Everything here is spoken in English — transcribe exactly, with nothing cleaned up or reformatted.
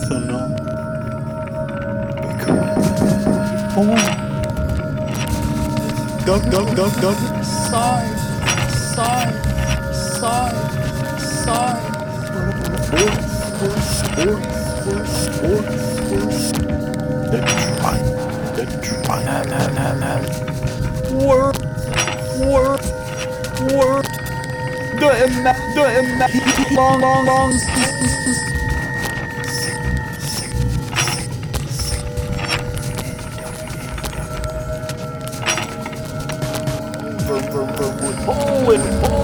so long. Oh. Dog, dog, dog, dog. Side, side, side, side. Horse, horse, horse, horse, horse. That's right, that's right. Work, work, work. The ima, the ima, long, long, long. Over, over, over, over,